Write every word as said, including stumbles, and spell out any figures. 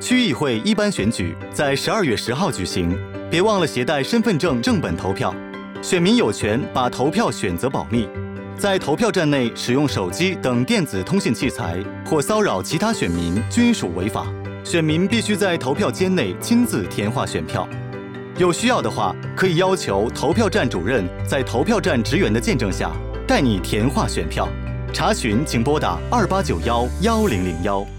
区议会一般选举在十二月十号举行，别忘了携带身份证正本投票。选民有权把投票选择保密，在投票站内使用手机等电子通信器材或骚扰其他选民均属违法。选民必须在投票间内亲自填画选票。有需要的话，可以要求投票站主任在投票站职员的见证下带你填画选票。查询请拨打二八九幺幺零零幺。